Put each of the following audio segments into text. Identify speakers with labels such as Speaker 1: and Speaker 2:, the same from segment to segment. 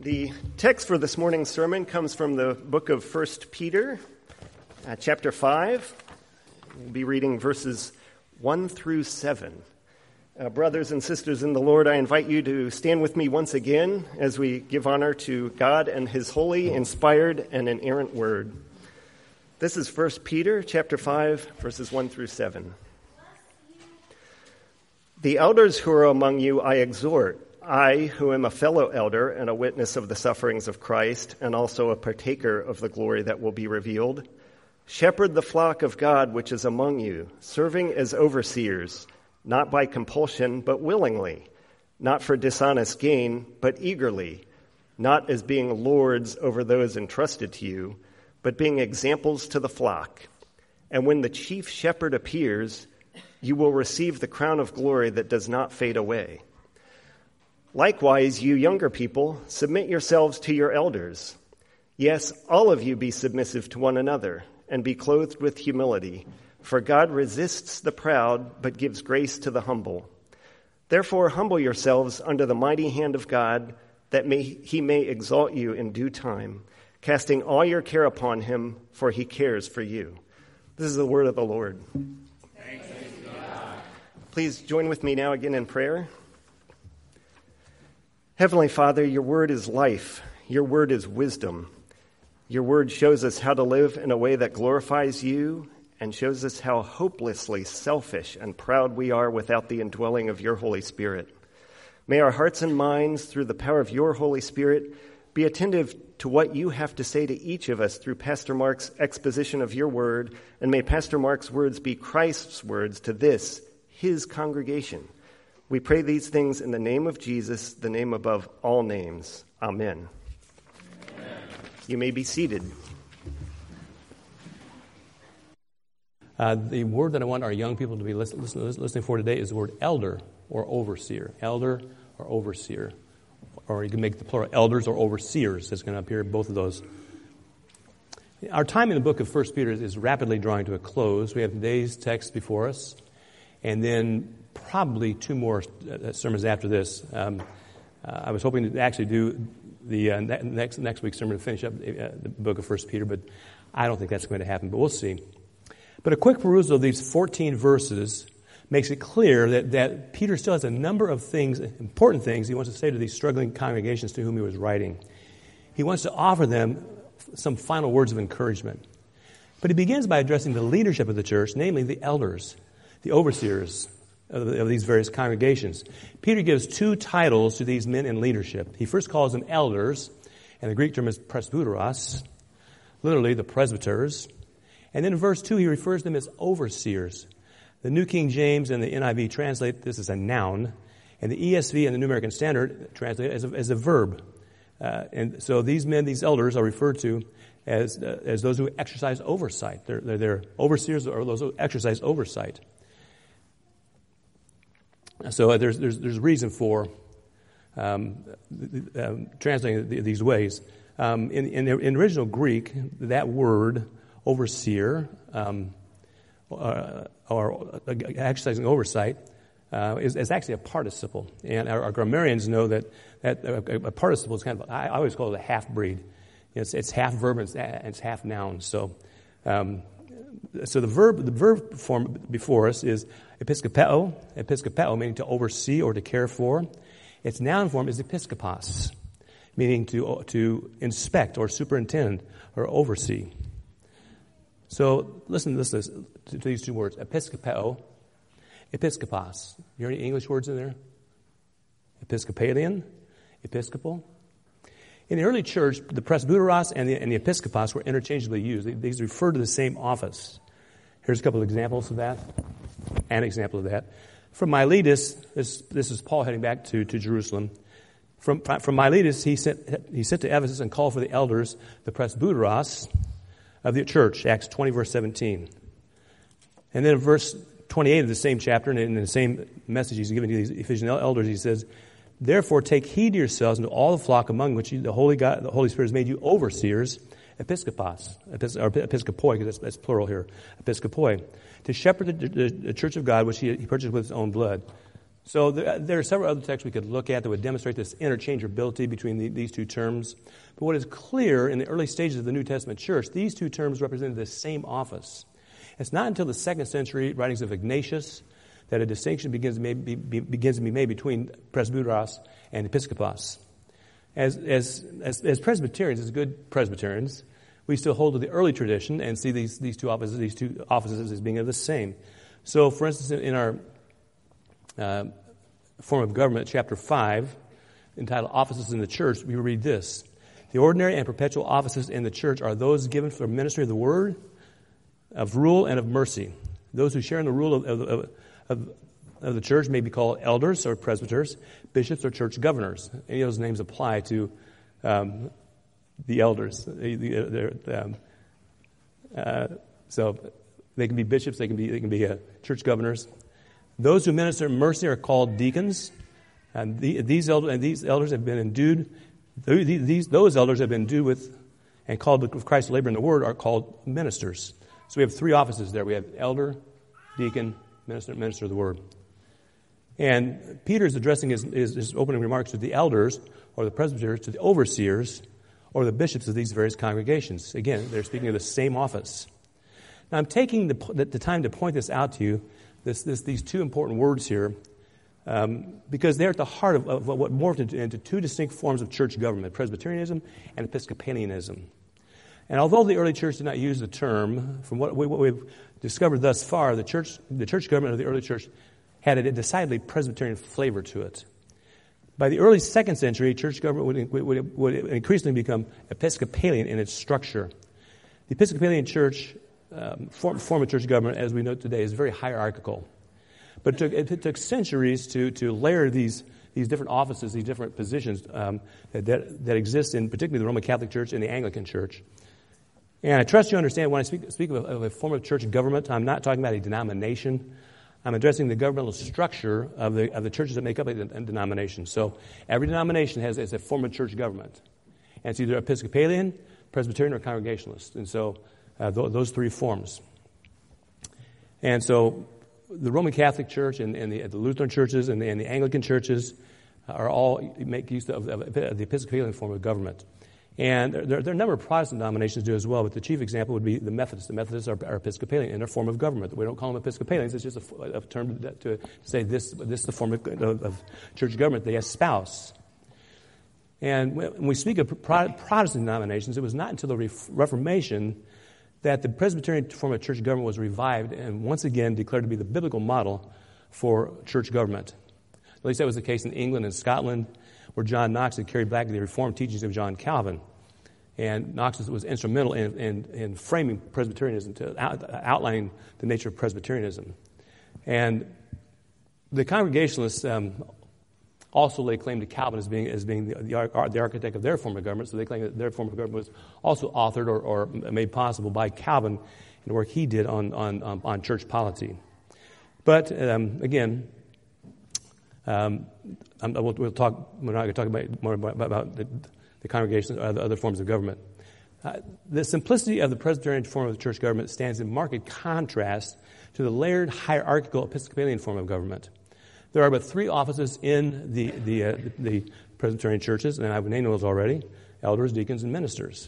Speaker 1: The text for this morning's sermon comes from the book of 1 Peter, chapter 5. We'll be reading verses 1 through 7. Brothers and sisters in the Lord, I invite you to stand with me once again as we give honor to God and His holy, inspired, and inerrant word. This is 1 Peter, chapter 5, verses 1 through 7. The elders who are among you I exhort, I, who am a fellow elder and a witness of the sufferings of Christ, and also a partaker of the glory that will be revealed, shepherd the flock of God which is among you, serving as overseers, not by compulsion, but willingly, not for dishonest gain, but eagerly, not as being lords over those entrusted to you, but being examples to the flock. And when the chief shepherd appears, you will receive the crown of glory that does not fade away. Likewise, you younger people, submit yourselves to your elders. Yes, all of you be submissive to one another, and be clothed with humility. For God resists the proud, but gives grace to the humble. Therefore, humble yourselves under the mighty hand of God, that He may exalt you in due time, casting all your care upon Him, for He cares for you. This is the word of the Lord.
Speaker 2: Thanks be to God.
Speaker 1: Please join with me now again in prayer. Heavenly Father, your word is life. Your word is wisdom. Your word shows us how to live in a way that glorifies you and shows us how hopelessly selfish and proud we are without the indwelling of your Holy Spirit. May our hearts and minds, through the power of your Holy Spirit, be attentive to what you have to say to each of us through Pastor Mark's exposition of your word, and may Pastor Mark's words be Christ's words to this, his congregation. We pray these things in the name of Jesus, the name above all names. Amen. Amen. You may be seated.
Speaker 3: The word that I want our young people to be listening for today is the word elder or overseer. Elder or overseer. Or you can make the plural elders or overseers. That's going to appear in both of those. Our time in the book of 1 Peter is rapidly drawing to a close. We have today's text before us, and then probably two more sermons after this. I was hoping to actually do the next week's sermon to finish up the book of 1 Peter, but I don't think that's going to happen, but we'll see. But a quick perusal of these 14 verses makes it clear that Peter still has a number of things, important things, he wants to say to these struggling congregations to whom he was writing. He wants to offer them some final words of encouragement. But he begins by addressing the leadership of the church, namely the elders, the overseers of these various congregations. Peter gives two titles to these men in leadership. He first calls them elders, and the Greek term is presbyteros, literally the presbyters. And then in verse 2, he refers to them as overseers. The New King James and the NIV translate this as a noun, and the ESV and the New American Standard translate it as a verb. And so these men, these elders, are referred to as those who exercise oversight. They're overseers or those who exercise oversight. So there's reason for translating these ways. In the original Greek, that word overseer or exercising oversight is actually a participle, and our grammarians know that a participle is kind of, I always call it a half breed. It's half verb and it's half noun. So the verb form before us is episkopeo, meaning to oversee or to care for. Its noun form is episkopos, meaning to inspect or superintend or oversee. So listen to these two words, episkopeo, episkopos. You hear any English words in there? Episcopalian, episcopal. In the early church, the presbyteros and the episkopos were interchangeably used. These refer to the same office. Here's a couple of examples of that. An example of that. From Miletus, this is Paul heading back to Jerusalem. From Miletus, he sent to Ephesus and called for the elders, the presbyteros of the church, Acts 20, verse 17. And then in verse 28 of the same chapter, and in the same message he's giving to these Ephesian elders, he says, "Therefore take heed to yourselves and to all the flock among which the Holy Spirit has made you overseers, episkopos, or episkopoi, because that's plural here, episkopoi, to shepherd the church of God which he purchased with his own blood." So there are several other texts we could look at that would demonstrate this interchangeability between these two terms. But what is clear in the early stages of the New Testament church, these two terms represented the same office. It's not until the 2nd century writings of Ignatius that a distinction begins to be made between presbyteros and episkopos. As Presbyterians, as good Presbyterians, we still hold to the early tradition and see these two offices as being the same. So, for instance, in our form of government, chapter 5, entitled Offices in the Church, we read this: the ordinary and perpetual offices in the church are those given for ministry of the word, of rule, and of mercy. Those who share in the rule of the church may be called elders or presbyters, bishops or church governors. Any of those names apply to the elders. So they can be bishops, they can be church governors. Those who minister mercy are called deacons, and these elders have been endued. Those elders have been endued with and called with Christ's labor in the word are called ministers. So we have three offices there. We have elder, deacon, minister of the word. And Peter is addressing his opening remarks to the elders or the presbyters, to the overseers or the bishops of these various congregations. Again, they're speaking of the same office. Now, I'm taking the time to point this out to you, these two important words here, because they're at the heart of what morphed into two distinct forms of church government, Presbyterianism and Episcopalianism. And although the early church did not use the term, from what we've discovered thus far, the church government of the early church had a decidedly Presbyterian flavor to it. By the early 2nd century, church government would increasingly become Episcopalian in its structure. The Episcopalian church form of church government, as we know today, is very hierarchical. But it took centuries to layer these different offices, these different positions that exist in particularly the Roman Catholic Church and the Anglican Church. And I trust you understand when I speak of a form of church government, I'm not talking about a denomination. I'm addressing the governmental structure of the churches that make up a denomination. So every denomination has a form of church government. And it's either Episcopalian, Presbyterian, or Congregationalist. And so those three forms. And so the Roman Catholic Church and the Lutheran churches and the Anglican churches are all make use of the Episcopalian form of government. And there are a number of Protestant denominations do as well, but the chief example would be the Methodists. The Methodists are Episcopalian in their form of government. We don't call them Episcopalians. It's just a term to say this is the form of church government they espouse. And when we speak of Protestant denominations, it was not until the Reformation that the Presbyterian form of church government was revived and once again declared to be the biblical model for church government. At least that was the case in England and Scotland, where John Knox had carried back the Reformed teachings of John Calvin. And Knox was instrumental in framing Presbyterianism, to outlining the nature of Presbyterianism. And the Congregationalists also lay claim to Calvin as being the architect of their form of government, so they claim that their form of government was also authored or made possible by Calvin in the work he did on church polity. But again, we're not going to talk more about the congregations or other forms of government. The simplicity of the Presbyterian form of the church government stands in marked contrast to the layered hierarchical Episcopalian form of government. There are but three offices in the Presbyterian churches, and I've named those already: elders, deacons, and ministers.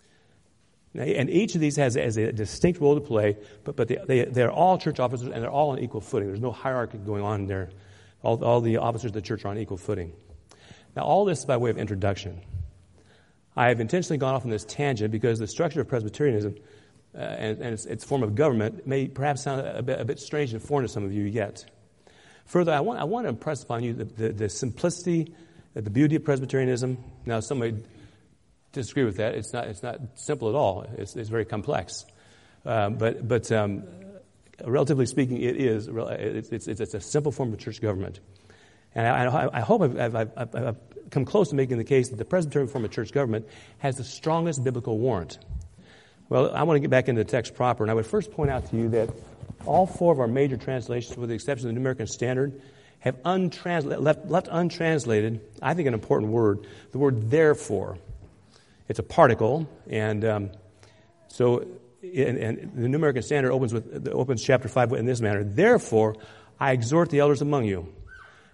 Speaker 3: And each of these has a distinct role to play, but they're all church officers, and they're all on equal footing. There's no hierarchy going on there. All the officers of the church are on equal footing. Now, all this is by way of introduction. I have intentionally gone off on this tangent because the structure of Presbyterianism and its form of government may perhaps sound a bit strange and foreign to some of you yet. Further, I want to impress upon you the simplicity, the beauty of Presbyterianism. Now, some may disagree with that. It's not simple at all. It's very complex. But relatively speaking, it is. It's a simple form of church government. And I hope I've come close to making the case that the Presbyterian form of church government has the strongest biblical warrant. Well, I want to get back into the text proper, and I would first point out to you that all four of our major translations, with the exception of the New American Standard, have left untranslated, I think, an important word, the word therefore. It's a particle, and so the New American Standard opens chapter 5 in this manner: Therefore, I exhort the elders among you.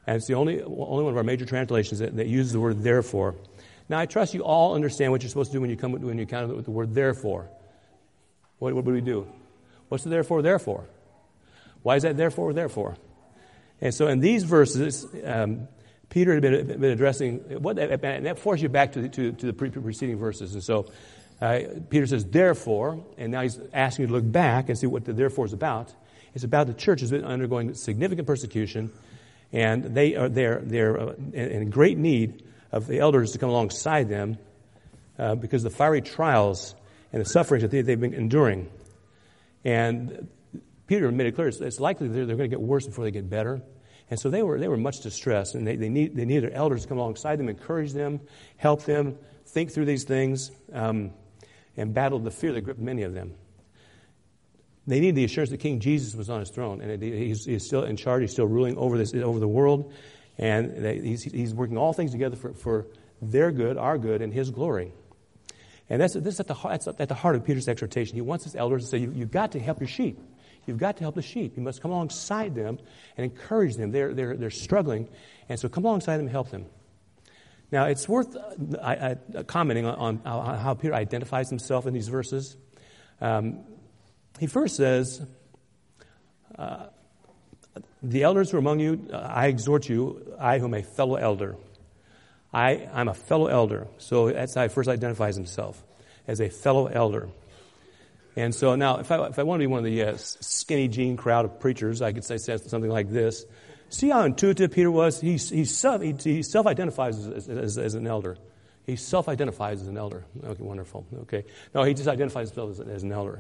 Speaker 3: And it's the only one of our major translations that uses the word therefore. Now, I trust you all understand what you're supposed to do when you encounter with the word therefore. What do we do? What's the therefore? Why is that therefore? And so in these verses, Peter had been addressing, and that forces you back to the preceding verses. And so Peter says, therefore, and now he's asking you to look back and see what the therefore is about. It's about the church has been undergoing significant persecution, and they're in great need of the elders to come alongside them because of the fiery trials and the sufferings that they've been enduring. And Peter made it clear it's likely they're going to get worse before they get better. And so they were much distressed, and they need their elders to come alongside them, encourage them, help them think through these things, and battle the fear that gripped many of them. They need the assurance that King Jesus was on his throne, and he's still in charge. He's still ruling over the world, and he's working all things together for their good, our good, and his glory. And that's at the heart of Peter's exhortation. He wants his elders to say, you've got to help your sheep. You've got to help the sheep. You must come alongside them and encourage them. They're struggling, and so come alongside them and help them. Now, it's worth commenting on how Peter identifies himself in these verses. He first says, the elders who are among you, I exhort you, I who am a fellow elder. I'm a fellow elder. So that's how he first identifies himself, as a fellow elder. And so now, if I want to be one of the skinny jean crowd of preachers, I could say something like this. See how intuitive Peter was? He self-identifies as an elder. He self-identifies as an elder. Okay, wonderful. Okay. No, he just identifies himself as an elder.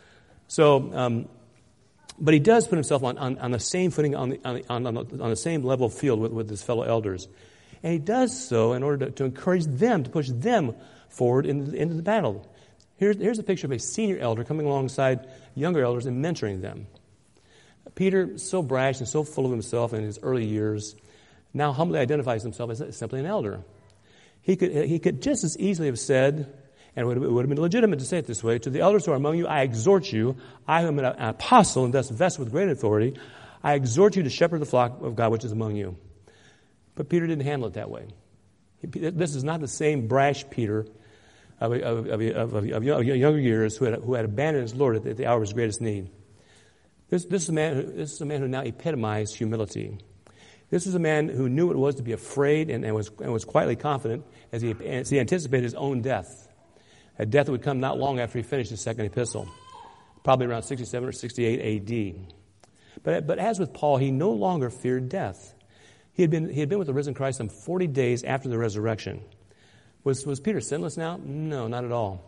Speaker 3: So, but he does put himself on the same footing, on the same level field with his fellow elders. And he does so in order to encourage them, to push them forward into the battle. Here's a picture of a senior elder coming alongside younger elders and mentoring them. Peter, so brash and so full of himself in his early years, now humbly identifies himself as simply an elder. He could just as easily have said, and it would have been legitimate to say it this way, to the elders who are among you, I exhort you, I who am an apostle and thus vested with great authority, I exhort you to shepherd the flock of God which is among you. But Peter didn't handle it that way. This is not the same brash Peter of younger years who had abandoned his Lord at the hour of his greatest need. This is a man who now epitomized humility. This was a man who knew what it was to be afraid and was quietly confident as he anticipated his own death. A death that would come not long after he finished his second epistle, probably around 67 or 68 A.D. But as with Paul, he no longer feared death. He had been with the risen Christ some 40 days after the resurrection. Was Peter sinless now? No, not at all.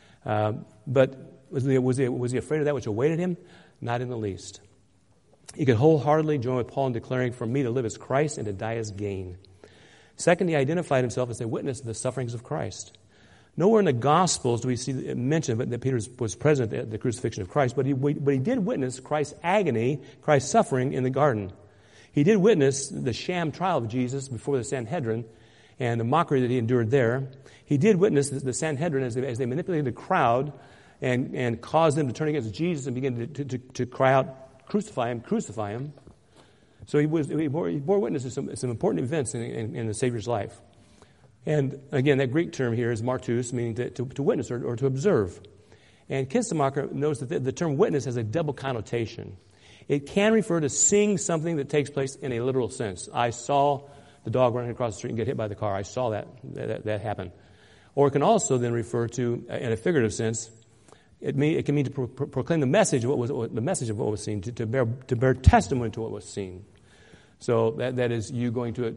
Speaker 3: But was he afraid of that which awaited him? Not in the least. He could wholeheartedly join with Paul in declaring, for me to live as Christ and to die as gain. Second, he identified himself as a witness of the sufferings of Christ. Nowhere in the Gospels do we see mention that Peter was present at the crucifixion of Christ, but he did witness Christ's agony, Christ's suffering in the garden. He did witness the sham trial of Jesus before the Sanhedrin and the mockery that he endured there. He did witness the Sanhedrin as they manipulated the crowd and caused them to turn against Jesus and begin to cry out, crucify him. So he bore witness to some important events in the Savior's life. And again, that Greek term here is martus, meaning to witness or to observe. And Kistemacher knows that the term witness has a double connotation. It can refer to seeing something that takes place in a literal sense. I saw the dog running across the street and get hit by the car. I saw that happen. Or it can also then refer to, in a figurative sense, it can mean to proclaim the message of what was seen, to bear testimony to what was seen. So that is you going to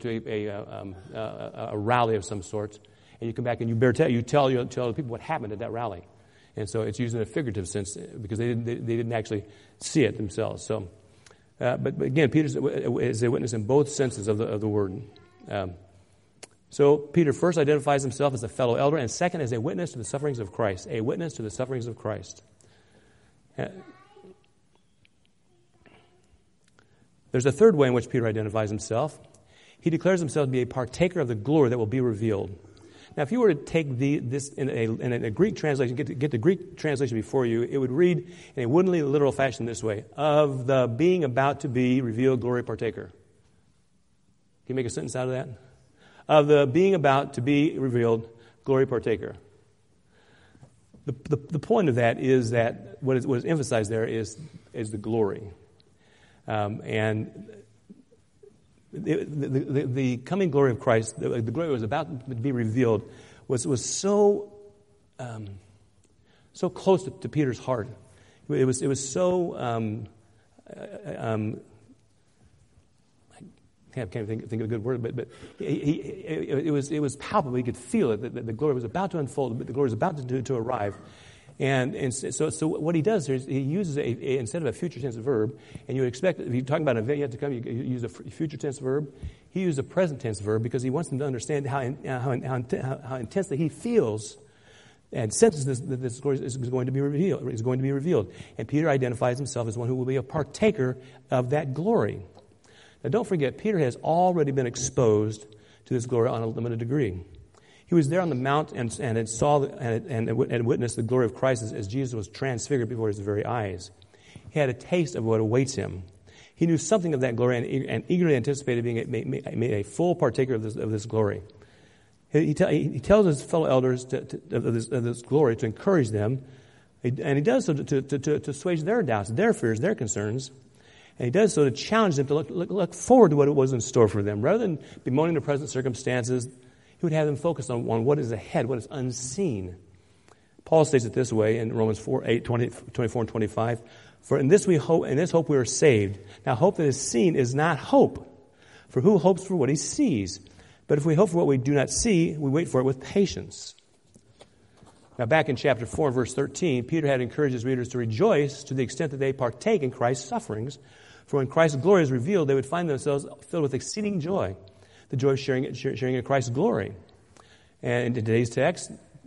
Speaker 3: a rally of some sort, and you come back and you tell the people what happened at that rally. And so it's used in a figurative sense because they didn't actually see it themselves. So, but again, Peter is a witness in both senses of the word. So Peter first identifies himself as a fellow elder, and second as a witness to the sufferings of Christ. A witness to the sufferings of Christ. There's a third way in which Peter identifies himself. He declares himself to be a partaker of the glory that will be revealed. Now, if you were to take this in a Greek translation, get the Greek translation before you, it would read in a woodenly literal fashion this way: of the being about to be revealed glory partaker. you make a sentence out of that? Of the being about to be revealed glory partaker. The point of that is that what is emphasized there is the glory. And the coming glory of Christ, the glory that was about to be revealed, was so close to Peter's heart. It was so I can't think of a good word, but it was palpable. He could feel it. That the glory was about to unfold. The glory was about to arrive. And so what he does is he uses instead of a future tense verb, and you would expect, if you're talking about an event yet to come, you use a future tense verb. He used a present tense verb because he wants them to understand how intensely he feels and senses that this glory is going to be revealed. And Peter identifies himself as one who will be a partaker of that glory. Now, don't forget, Peter has already been exposed to this glory on a limited degree. He was there on the mount and had witnessed the glory of Christ as Jesus was transfigured before his very eyes. He had a taste of what awaits him. He knew something of that glory and eagerly anticipated being made a full partaker of this glory. He tells his fellow elders of this glory to encourage them, and he does so to assuage their doubts, their fears, their concerns. And he does so to challenge them to look forward to what it was in store for them. Rather than bemoaning the present circumstances, he would have them focus on what is ahead, what is unseen. Paul states it this way in Romans 4:24 and 25. For in this hope we are saved. Now hope that is seen is not hope. For who hopes for what he sees? But if we hope for what we do not see, we wait for it with patience. Now back in chapter 4 and verse 13, Peter had encouraged his readers to rejoice to the extent that they partake in Christ's sufferings. For when Christ's glory is revealed, they would find themselves filled with exceeding joy, the joy of sharing in Christ's glory. And in today's text,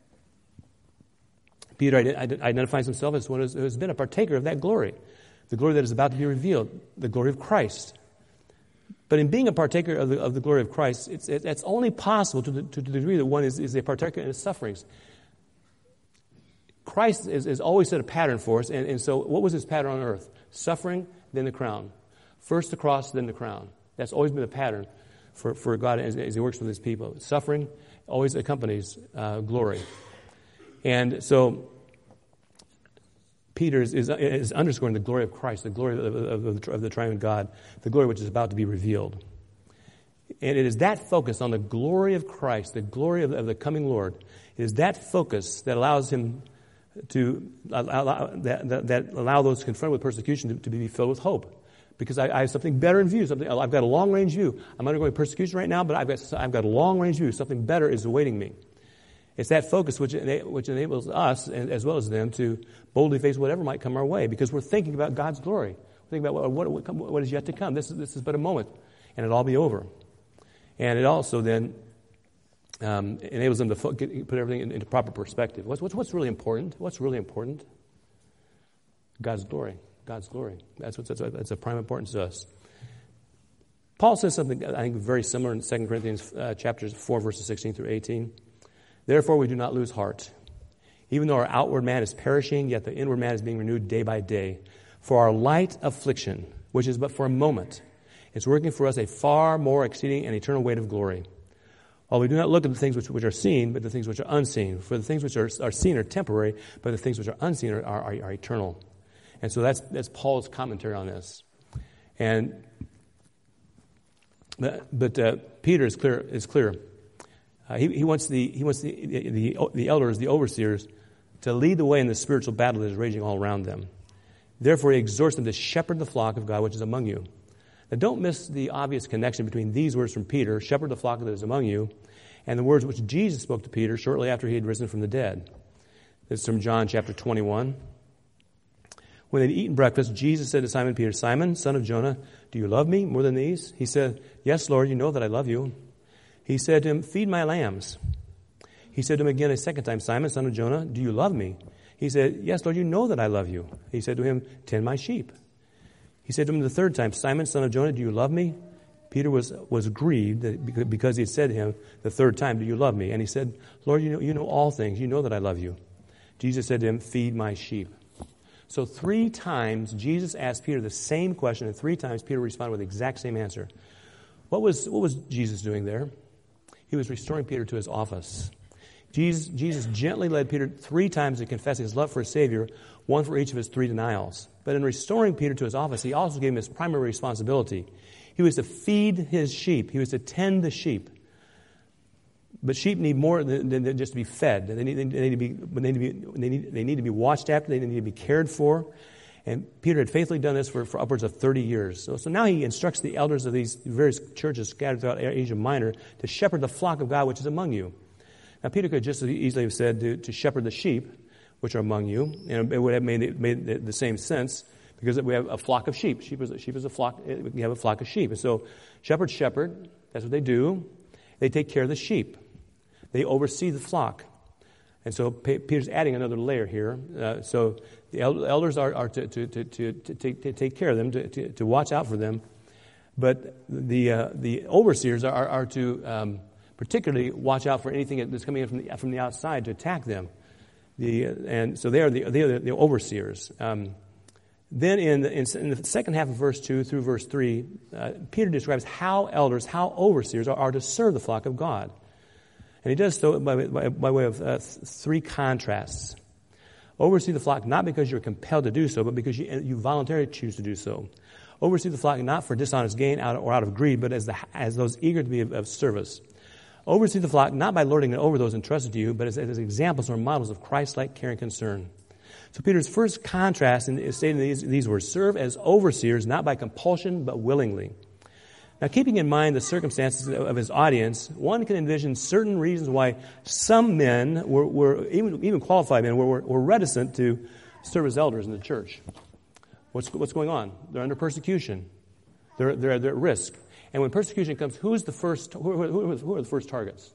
Speaker 3: Peter identifies himself as one who has been a partaker of that glory, the glory that is about to be revealed, the glory of Christ. But in being a partaker of the glory of Christ, it's only possible to the degree that one is a partaker in his sufferings. Christ has always set a pattern for us, and so what was his pattern on earth? Suffering, then the crown. First the cross, then the crown. That's always been a pattern for God as he works with his people. Suffering always accompanies glory. And so Peter is underscoring the glory of Christ, the glory of the triune God, the glory which is about to be revealed. And it is that focus on the glory of Christ, the glory of the coming Lord, it is that focus that allows him to allow those confronted with persecution to be filled with hope. Because I have something better in view. I've got a long-range view. I'm undergoing persecution right now, but I've got a long-range view. Something better is awaiting me. It's that focus which enables us, as well as them, to boldly face whatever might come our way, because we're thinking about God's glory. We're thinking about what is yet to come. This is but a moment, and it'll all be over. And it also then enables them to put everything into proper perspective. What's really important? What's really important? God's glory. God's glory. That's of prime importance to us. Paul says something, I think, very similar in 2 Corinthians chapters 4, verses 16 through 18. Therefore, we do not lose heart. Even though our outward man is perishing, yet the inward man is being renewed day by day. For our light affliction, which is but for a moment, is working for us a far more exceeding and eternal weight of glory. While we do not look at the things which are seen, but the things which are unseen. For the things which are seen are temporary, but the things which are unseen are eternal. And so that's Paul's commentary on this. But Peter is clear. He wants the elders, the overseers, to lead the way in the spiritual battle that is raging all around them. Therefore, he exhorts them to shepherd the flock of God which is among you. Now, don't miss the obvious connection between these words from Peter, shepherd the flock that is among you, and the words which Jesus spoke to Peter shortly after he had risen from the dead. This is from John chapter 21. When they had eaten breakfast, Jesus said to Simon Peter, Simon, son of Jonah, do you love me more than these? He said, Yes, Lord, you know that I love you. He said to him, Feed my lambs. He said to him again a second time, Simon, son of Jonah, do you love me? He said, Yes, Lord, you know that I love you. He said to him, Tend my sheep. He said to him the third time, Simon, son of Jonah, do you love me? Peter was grieved because he had said to him the third time, Do you love me? And he said, Lord, you know all things. You know that I love you. Jesus said to him, Feed my sheep. So 3 times Jesus asked Peter the same question, and 3 times Peter responded with the exact same answer. What was Jesus doing there? He was restoring Peter to his office. Jesus gently led Peter 3 times to confess his love for his Savior, one for each of his 3 denials. But in restoring Peter to his office, he also gave him his primary responsibility. He was to feed his sheep. He was to tend the sheep. But sheep need more than just to be fed. They need to be watched after. They need to be cared for. And Peter had faithfully done this for upwards of 30 years. So now he instructs the elders of these various churches scattered throughout Asia Minor to shepherd the flock of God which is among you. Now Peter could just as easily have said to shepherd the sheep which are among you, and it would have made the same sense because we have a flock of sheep. Sheep is a flock. We have a flock of sheep, and so shepherd. That's what they do. They take care of the sheep. They oversee the flock. And so Peter's adding another layer here. So the elders are to take care of them, to watch out for them. But the overseers are to particularly watch out for anything that's coming in from the outside to attack them. And so they are the overseers. Then in the second half of verse 2 through verse 3, Peter describes how overseers are to serve the flock of God. And he does so by way of 3 contrasts. Oversee the flock not because you're compelled to do so, but because you voluntarily choose to do so. Oversee the flock not for dishonest gain or out of greed, but as those eager to be of service. Oversee the flock not by lording it over those entrusted to you, but as examples or models of Christ-like care and concern. So Peter's first contrast is stated in these words: serve as overseers not by compulsion, but willingly. Now, keeping in mind the circumstances of his audience, one can envision certain reasons why some men were even qualified men were reticent to serve as elders in the church. What's going on? They're under persecution. They're at risk. And when persecution comes, who are the first targets?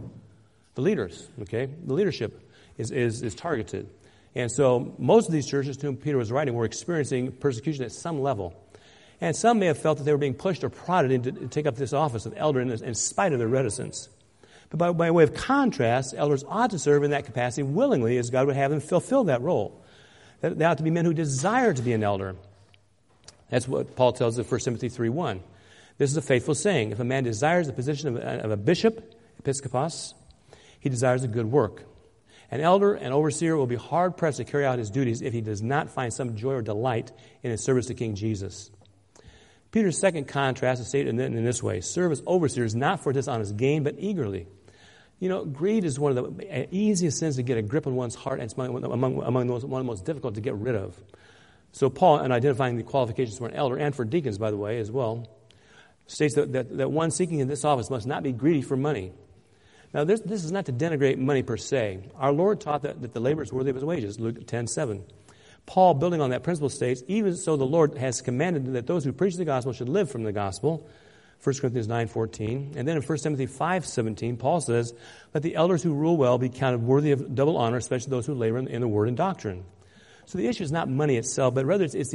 Speaker 3: The leaders. Okay, the leadership is targeted, and so most of these churches to whom Peter was writing were experiencing persecution at some level. And some may have felt that they were being pushed or prodded to take up this office of elder in spite of their reticence. But by way of contrast, elders ought to serve in that capacity willingly as God would have them fulfill that role. They ought to be men who desire to be an elder. That's what Paul tells us in 1 Timothy 3:1. This is a faithful saying. If a man desires the position of a bishop, episkopos, he desires a good work. An elder and overseer will be hard-pressed to carry out his duties if he does not find some joy or delight in his service to King Jesus. Peter's second contrast is stated in this way: serve as overseers not for dishonest gain, but eagerly. You know, greed is one of the easiest sins to get a grip on one's heart, and it's among one of the most difficult to get rid of. So Paul, in identifying the qualifications for an elder, and for deacons, by the way, as well, states that one seeking in this office must not be greedy for money. Now, this is not to denigrate money per se. Our Lord taught that the labor is worthy of his wages, Luke 10:7. Paul, building on that principle, states, even so the Lord has commanded that those who preach the gospel should live from the gospel, 1 Corinthians 9:14. And then in 1 Timothy 5:17, Paul says, let the elders who rule well be counted worthy of double honor, especially those who labor in the word and doctrine. So the issue is not money itself, but rather it's the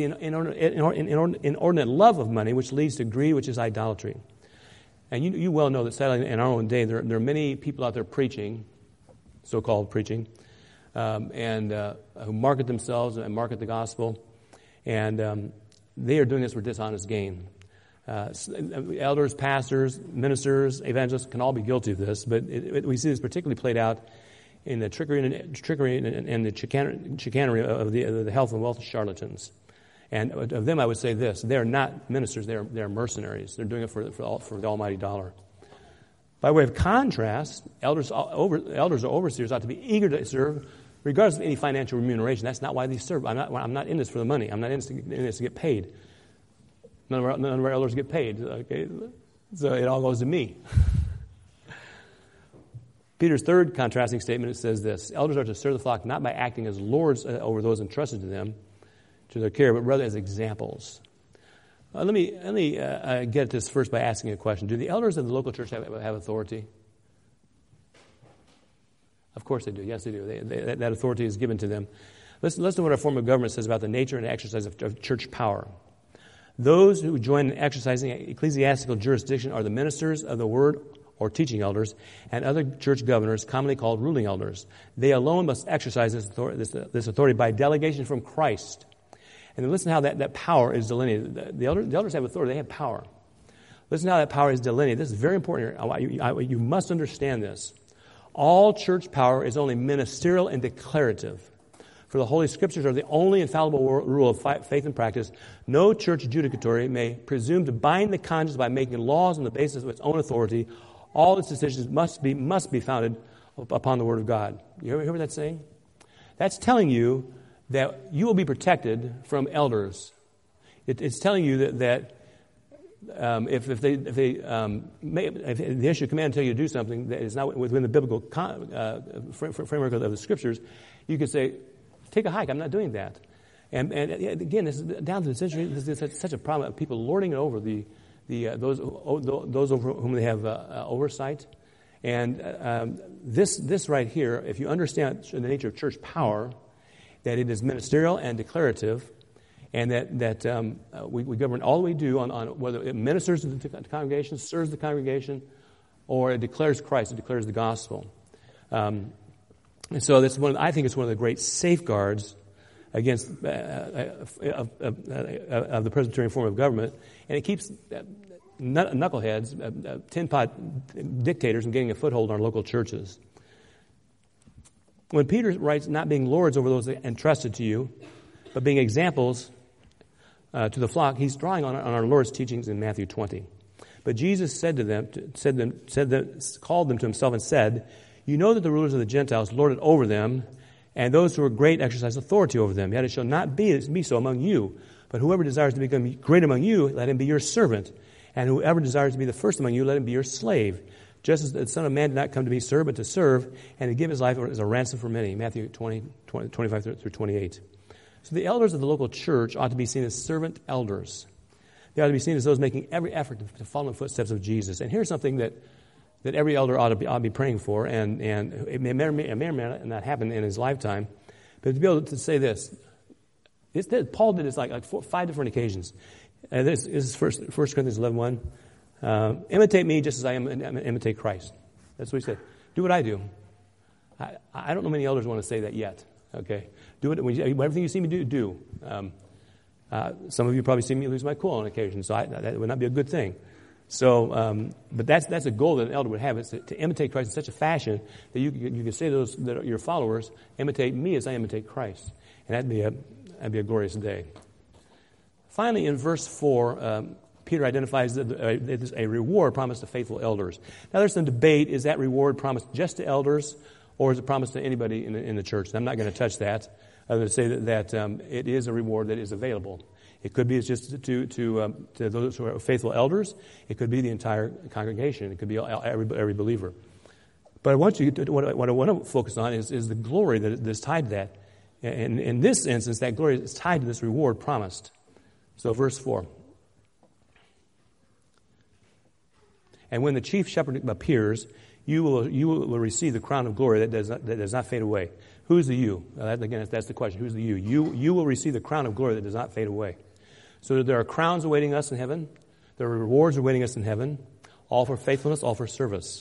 Speaker 3: inordinate love of money, which leads to greed, which is idolatry. And you well know that sadly in our own day, there are many people out there preaching, so-called preaching, who market themselves and market the gospel, and they are doing this for dishonest gain. Elders, pastors, ministers, evangelists can all be guilty of this, but we see this particularly played out in the trickery and the chicanery of the health and wealth charlatans. And of them, I would say this: they are not ministers; they are mercenaries. They're doing it for the almighty dollar. By way of contrast, elders or overseers ought to be eager to serve, regardless of any financial remuneration. That's not why they serve. I'm not in this for the money. I'm not in this to get paid. None of our elders get paid. Okay? So it all goes to me. Peter's third contrasting statement, it says this: elders are to serve the flock not by acting as lords over those entrusted to them, to their care, but rather as examples. Let me get at this first by asking a question. Do the elders of the local church have authority? Of course they do. Yes, they do. That authority is given to them. Listen to what our form of government says about the nature and exercise of church power. Those who join in exercising ecclesiastical jurisdiction are the ministers of the word or teaching elders and other church governors, commonly called ruling elders. They alone must exercise this authority by delegation from Christ. And then listen how that power is delineated. The elders have authority. They have power. Listen to how that power is delineated. This is very important here. You must understand this. All church power is only ministerial and declarative. For the Holy Scriptures are the only infallible rule of faith and practice. No church judicatory may presume to bind the conscience by making laws on the basis of its own authority. All its decisions must be founded upon the Word of God. You hear what that's saying? That's telling you that you will be protected from elders. It's telling you that if they issue a command and tell you to do something that is not within the biblical framework of the Scriptures, you can say, take a hike, I'm not doing that. And again, this is down to the century, this is such a problem of people lording it over those over whom they have oversight. And this right here, if you understand the nature of church power, that it is ministerial and declarative, and that we govern all we do on whether it ministers to the congregation, serves the congregation, or it declares Christ, it declares the gospel. And so that's I think it's one of the great safeguards against of the Presbyterian form of government, and it keeps knuckleheads, tin pot dictators, from getting a foothold in our local churches. When Peter writes, not being lords over those entrusted to you, but being examples to the flock, he's drawing on our Lord's teachings in Matthew 20. But Jesus called them to himself and said, you know that the rulers of the Gentiles lord it over them, and those who are great exercise authority over them. Yet it shall not be so among you. But whoever desires to become great among you, let him be your servant. And whoever desires to be the first among you, let him be your slave. Just as the Son of Man did not come to be served, but to serve, and to give his life as a ransom for many. Matthew 20:25 through 28. So the elders of the local church ought to be seen as servant elders. They ought to be seen as those making every effort to follow in the footsteps of Jesus. And here's something that every elder ought to be praying for, and it may or may not happen in his lifetime, but to be able to say this. Paul did this like 5 different occasions. This is 1 Corinthians 11:1. Imitate me just as I imitate Christ. That's what he said. Do what I do. I don't know many elders want to say that yet. Okay, do it. Everything you see me do. Some of you probably see me lose my cool on occasion, so that would not be a good thing. So, but that's a goal that an elder would have, is to imitate Christ in such a fashion that you can say to those that are your followers, imitate me as I imitate Christ, and that'd be a glorious day. Finally, in verse 4, Peter identifies that there's a reward promised to faithful elders. Now, there's some debate: is that reward promised just to elders, or is it promised to anybody in the church? And I'm not going to touch that. I'm going to say that it is a reward that is available. It could be just to those who are faithful elders. It could be the entire congregation. It could be every believer. But what I want to focus on is the glory that is tied to that. And in this instance, that glory is tied to this reward promised. So verse 4. And when the chief shepherd appears, you will receive the crown of glory that does not fade away. Who's the you? Again, that's the question. Who's the you? You will receive the crown of glory that does not fade away. So there are crowns awaiting us in heaven. There are rewards awaiting us in heaven, all for faithfulness, all for service.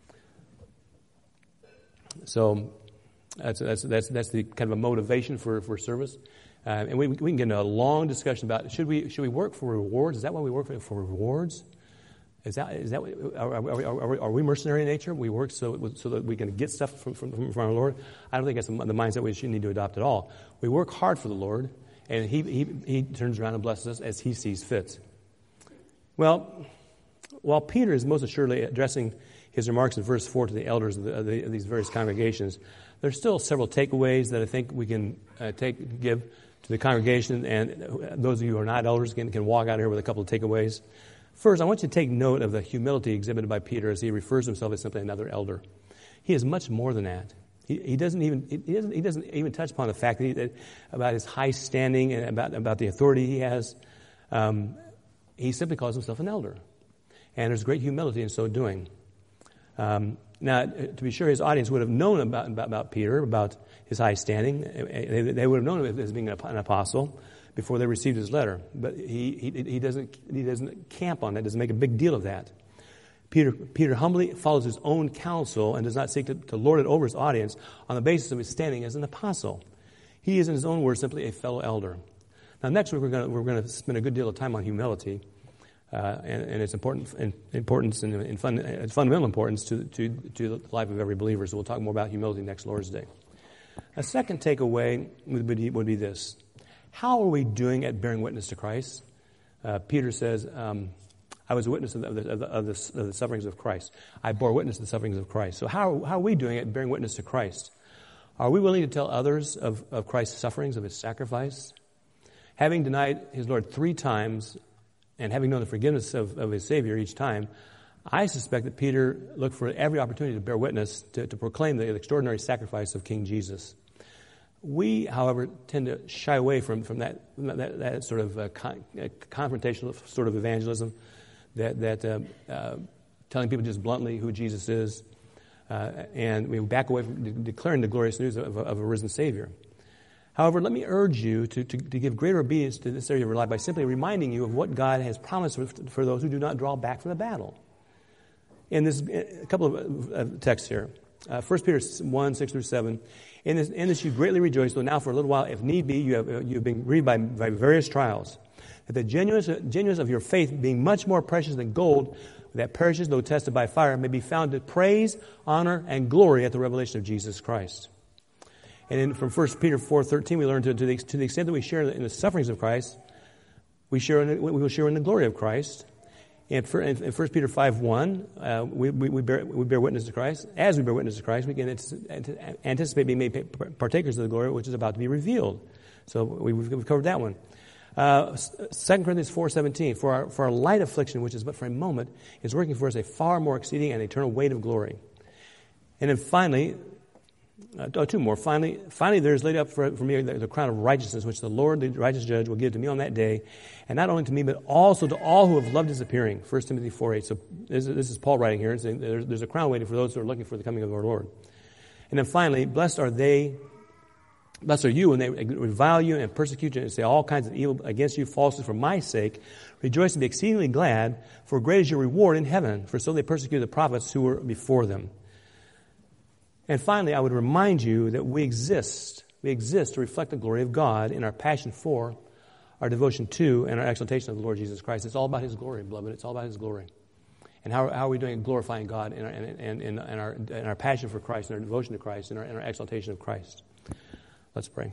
Speaker 3: So that's the kind of a motivation for service. And we can get into a long discussion about should we work for rewards? Is that why we work for rewards? Is that are we mercenary in nature? We work so that we can get stuff from our Lord? I don't think that's the mindset we should need to adopt at all. We work hard for the Lord, and He turns around and blesses us as He sees fit. Well, while Peter is most assuredly addressing his remarks in verse 4 to the elders of these various congregations, there's still several takeaways that I think we can give to the congregation, and those of you who are not elders can walk out here with a couple of takeaways. First, I want you to take note of the humility exhibited by Peter as he refers to himself as simply another elder. He is much more than that. He doesn't even touch upon the fact that about his high standing and about the authority he has. He simply calls himself an elder, and there's great humility in so doing. Now, to be sure, his audience would have known about Peter, about his high standing. They would have known him as being an apostle before they received his letter. But he doesn't camp on that, doesn't make a big deal of that. Peter humbly follows his own counsel and does not seek to lord it over his audience on the basis of his standing as an apostle. He is, in his own words, simply a fellow elder. Now, next week we're going to spend a good deal of time on humility. and its importance and fundamental importance to the life of every believer. So we'll talk more about humility next Lord's Day. A second takeaway would be this. How are we doing at bearing witness to Christ? Peter says, I was a witness of the sufferings of Christ. I bore witness to the sufferings of Christ. So how are we doing at bearing witness to Christ? Are we willing to tell others of Christ's sufferings, of his sacrifice? Having denied his Lord 3 times and having known the forgiveness of his Savior each time, I suspect that Peter looked for every opportunity to bear witness, to proclaim the extraordinary sacrifice of King Jesus. We, however, tend to shy away from that sort of confrontational sort of evangelism, that telling people just bluntly who Jesus is, and we back away from declaring the glorious news of a risen Savior. However, let me urge you to give greater obedience to this area of your life by simply reminding you of what God has promised for those who do not draw back from the battle. In this, a couple of texts here. 1 Peter 1, 6 through 7. In this you greatly rejoice, though now for a little while, if need be, you have been grieved by various trials. That the genuineness of your faith, being much more precious than gold, that perishes though tested by fire, may be found to praise, honor, and glory at the revelation of Jesus Christ. And then from 1 Peter 4:13, we learn to the extent that we share in the sufferings of Christ, we will share in the glory of Christ. And in 1 Peter 5:1, we bear witness to Christ. As we bear witness to Christ, we can anticipate being made partakers of the glory which is about to be revealed. So we've covered that one. 2 Corinthians 4:17, for our light affliction, which is but for a moment, is working for us a far more exceeding and eternal weight of glory. And then finally, 2 more. Finally, there is laid up for me the crown of righteousness, which the Lord, the righteous judge, will give to me on that day, and not only to me, but also to all who have loved his appearing. 1 Timothy 4:8. So this is Paul writing here, saying there's a crown waiting for those who are looking for the coming of our Lord. And then finally, blessed are you when they revile you and persecute you and say all kinds of evil against you falsely for my sake. Rejoice and be exceedingly glad, for great is your reward in heaven, for so they persecuted the prophets who were before them. And finally, I would remind you that we exist to reflect the glory of God in our passion for, our devotion to, and our exaltation of the Lord Jesus Christ. It's all about his glory, beloved. It's all about his glory. And how are we doing glorifying God in our passion for Christ, in our devotion to Christ, in our exaltation of Christ? Let's pray.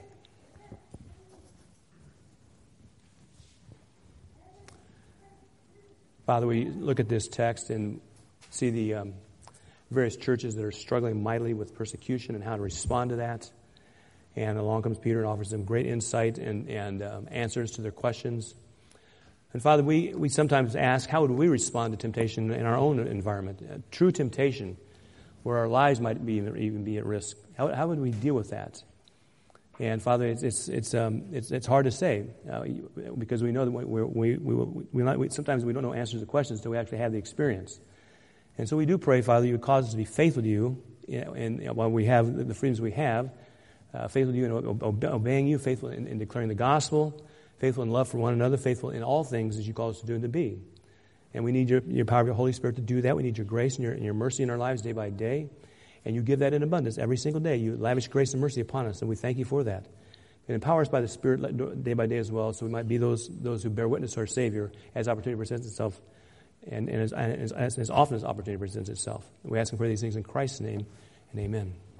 Speaker 3: Father, we look at this text and see the various churches that are struggling mightily with persecution and how to respond to that. And along comes Peter and offers them great insight and answers to their questions. And Father, we sometimes ask, how would we respond to temptation in our own environment? True temptation, where our lives might even be at risk. How would we deal with that? And Father, it's hard to say because we know that sometimes we don't know answers to questions until we actually have the experience. And so we do pray, Father, you would cause us to be faithful to you, and while we have the freedoms we have, faithful to you in obeying you, faithful in declaring the gospel, faithful in love for one another, faithful in all things as you call us to do and to be. And we need your power of your Holy Spirit to do that. We need your grace and your mercy in our lives day by day. And you give that in abundance every single day. You lavish grace and mercy upon us, and we thank you for that. And empower us by the Spirit day by day as well, so we might be those who bear witness to our Savior as opportunity presents itself, and as often as opportunity presents itself. We ask and pray these things in Christ's name, and amen.